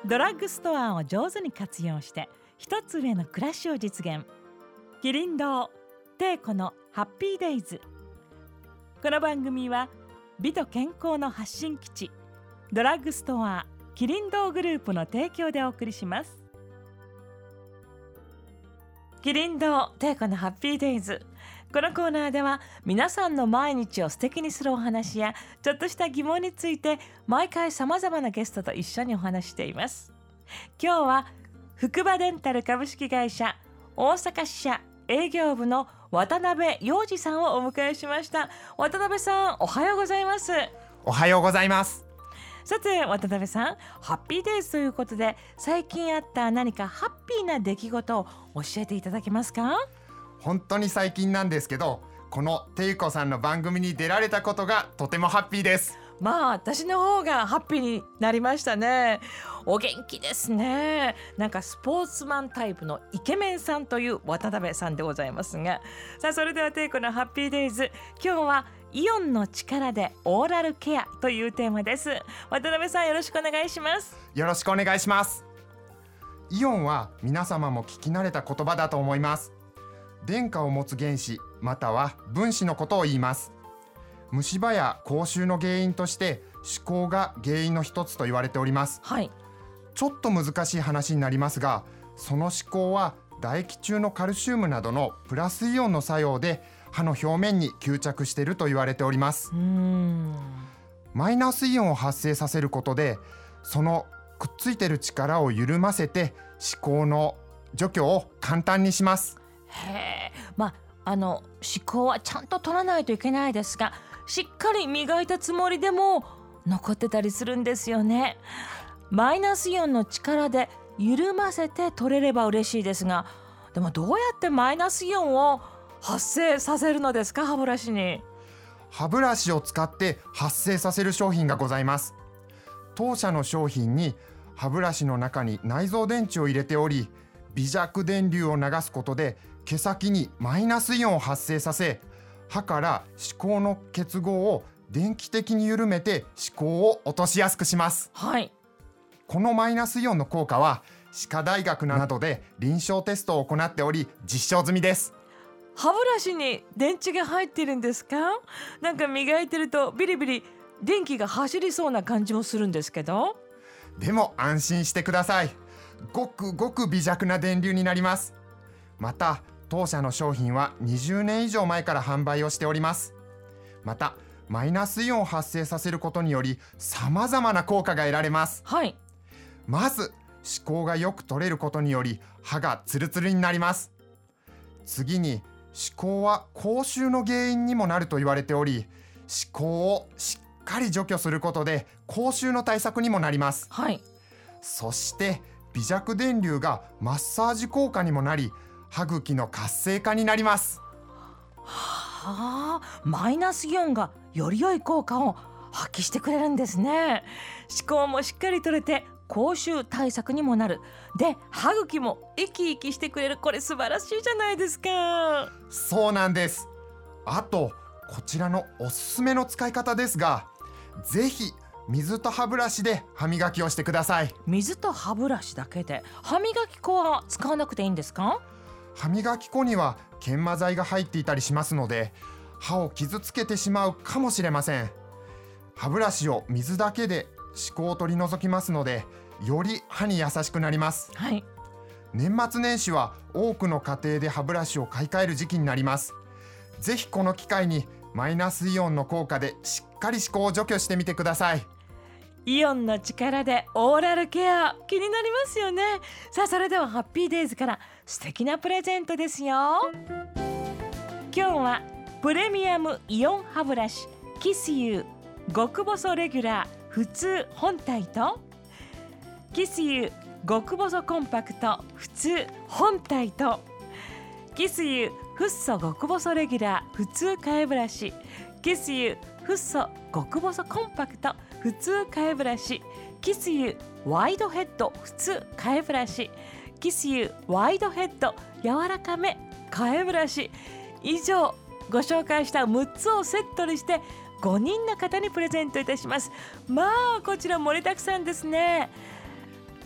ドラッグストアを上手に活用して一つ上の暮らしを実現。キリン堂テイコのハッピーデイズ。この番組は美と健康の発信基地ドラッグストアキリン堂グループの提供でお送りします。キリン堂テイコのハッピーデイズ。このコーナーでは皆さんの毎日を素敵にするお話やちょっとした疑問について毎回さまざまなゲストと一緒にお話しています。今日は福場デンタル株式会社大阪支社営業部の渡辺洋二さんをお迎えしました。渡辺さん、おはようございます。 おはようございます。 さて渡辺さん、ハッピーデイズということで最近あった何かハッピーな出来事を教えていただけますか？ 本当に最近なんですけど、このテイコさんの番組に出られたことがとてもハッピーです。 私の方がハッピーになりましたね。お元気ですね。なんかスポーツマンタイプのイケメンさんという渡辺さんでございますが、さあそれではテイコのハッピーデイズ、今日はイオンの力でオーラルケアというテーマです。渡辺さん、よろしくお願いします。 よろしくお願いします。イオンは皆様も聞き慣れた言葉だと思います。電荷を持つ原子または分子のことを言います。虫歯や口臭の原因として歯垢が原因の一つと言われております。 はい。 ちょっと難しい話になりますが、その歯垢は唾液中のカルシウムなどのプラスイオンの作用で歯の表面に吸着していると言われております。マイナスイオンを発生させることでそのくっついている力を緩ませて歯垢の除去を簡単にします。 へー、歯垢はちゃんと取らないといけないですが、しっかり磨いたつもりでも残ってたりするんですよね。マイナスイオンの力で緩ませて取れれば嬉しいですが、でもどうやってマイナスイオンを発生させるのですか？歯ブラシに。 歯ブラシを使って発生させる商品がございます。当社の商品に歯ブラシの中に内蔵電池を入れており、微弱電流を流すことで毛先にマイナスイオンを発生させ、歯から歯垢の結合を電気的に緩めて歯垢を落としやすくします。 はい。 このマイナスイオンの効果は歯科大学などで臨床テストを行っており実証済みです。 歯ブラシに電池が入ってるんですか？なんか磨いてるとビリビリ電気が走りそうな感じもするんですけど。 でも安心してください。ごくごく微弱な電流になります。また当社の商品は20年以上前から販売をしております。またマイナスイオンを発生させることにより様々な効果が得られます。 はい。 まず歯垢がよく取れることにより歯がツルツルになります。次に歯垢は口臭の原因にもなると言われており、歯垢をしっかり除去することで口臭の対策にもなります。 はい。 そして微弱電流がマッサージ効果にもなり歯茎の活性化になります。 マイナスイオンがより良い効果を発揮してくれるんですね。歯垢もしっかり取れて口臭対策にもなる。で、歯茎も生き生きしてくれる。これ素晴らしいじゃないですか。 そうなんです。あとこちらのおすすめの使い方ですが、ぜひ水と歯ブラシで歯磨きをしてください。 水と歯ブラシだけで歯磨き粉は使わなくていいんですか？ 歯磨き粉には研磨剤が入っていたりしますので歯を傷つけてしまうかもしれません。歯ブラシを水だけで歯垢を取り除きますのでより歯に優しくなります。 はい。 年末年始は多くの家庭で歯ブラシを買い替える時期になります。ぜひこの機会にマイナスイオンの効果でしっかり歯垢を除去してみてください。 イオンの力でオーラルケア、気になりますよね。さあそれではハッピーデイズから素敵なプレゼントですよ。今日はプレミアムイオン歯ブラシキスユー極細レギュラー普通本体とキスユー極細コンパクト普通本体とキスユーフッ素極細レギュラー普通替えブラシキスユーフッ素極細コンパクト普通替えブラシキスユーワイドヘッド普通替えブラシキスユーワイドヘッド柔らかめ替えブラシ、以上ご紹介した6つをセットにして5人の方にプレゼントいたします。まあこちら盛りだくさんですね。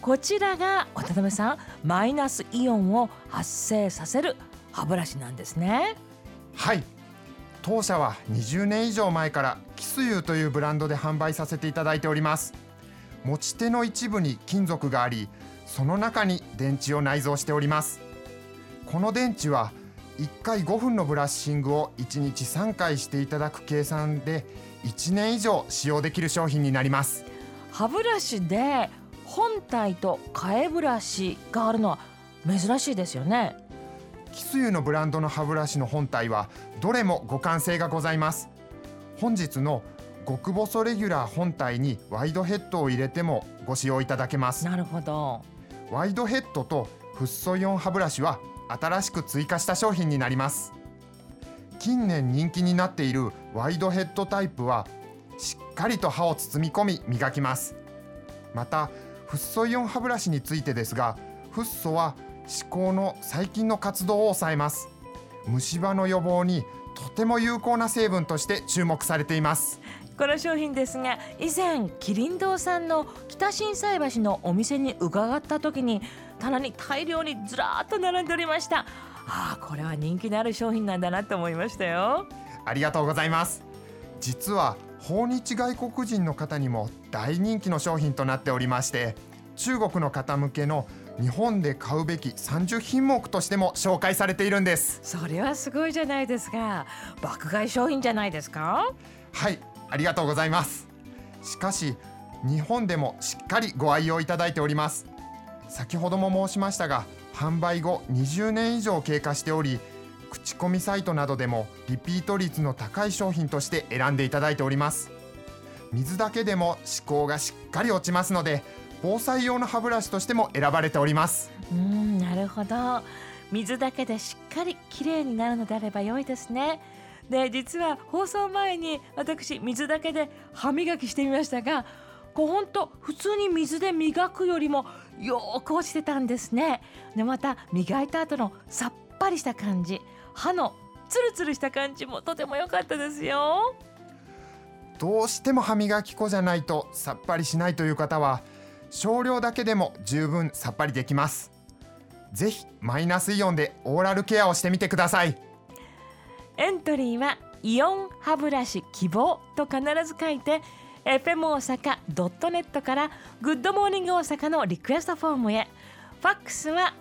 こちらが渡辺さん、マイナスイオンを発生させる歯ブラシなんですね。 はい、当社は20年以上前からキスユーというブランドで販売させていただいております。持ち手の一部に金属があり、その中に電池を内蔵しております。この電池は1回5分のブラッシングを1日3回していただく計算で1年以上使用できる商品になります。 歯ブラシで本体と替えブラシがあるのは珍しいですよね。 キスユーのブランドの歯ブラシの本体はどれも互換性がございます。本日の極細レギュラー本体にワイドヘッドを入れてもご使用いただけます。 なるほど。 ワイドヘッドとフッ素イオン歯ブラシは新しく追加した商品になります。近年人気になっているワイドヘッドタイプはしっかりと歯を包み込み磨きます。またフッ素イオン歯ブラシについてですが、フッ素は歯垢の細菌の活動を抑えます。虫歯の予防にとても有効な成分として注目されています。 この商品ですが、以前キリン堂さんの北心斎橋のお店に伺った時に棚に大量にずらーっと並んでおりました。これは人気のある商品なんだなと思いましたよ。 ありがとうございます。実は訪日外国人の方にも大人気の商品となっておりまして、中国の方向けの日本で買うべき30品目としても紹介されているんです。 それはすごいじゃないですか。爆買い商品じゃないですか。 はい、ありがとうございます。しかし日本でもしっかりご愛用いただいております。先ほども申しましたが、販売後20年以上経過しており、口コミサイトなどでもリピート率の高い商品として選んでいただいております。水だけでも歯垢がしっかり落ちますので、防災用の歯ブラシとしても選ばれております。 なるほど。水だけでしっかりきれいになるのであれば良いですね。で、実は放送前に私水だけで歯磨きしてみましたが、ほんと普通に水で磨くよりもよーく落ちてたんですね。で、また磨いた後のさっぱりした感じ、歯のツルツルした感じもとても良かったですよ。 どうしても歯磨き粉じゃないとさっぱりしないという方は、少量だけでも十分さっぱりできます。ぜひマイナスイオンでオーラルケアをしてみてください。 エントリーはイオン歯ブラシ希望と必ず書いて FM 大阪.net からグッドモーニング大阪のリクエストフォームへ。ファックスは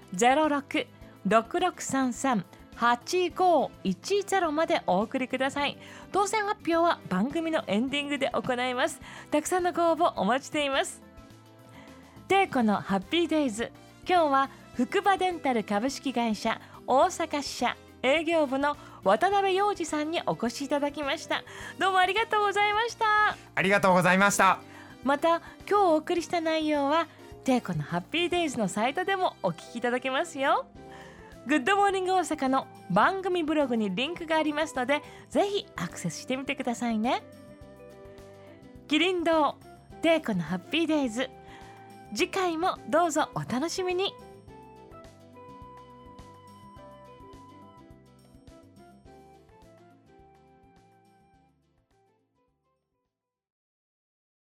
0666338510 までお送りください。当選発表は番組のエンディングで行います。たくさんのご応募お待ちしています。テイコのハッピーデイズ、今日は福場デンタル株式会社大阪支社営業部の渡辺洋二さんにお越しいただきました。どうもありがとうございました。 ありがとうございました。 また今日お送りした内容はテイコのハッピーデイズのサイトでもお聞きいただけますよ。グッドモーニング大阪の番組ブログにリンクがありますので、ぜひアクセスしてみてくださいね。キリン堂テイコのハッピーデイズ、次回もどうぞお楽しみに。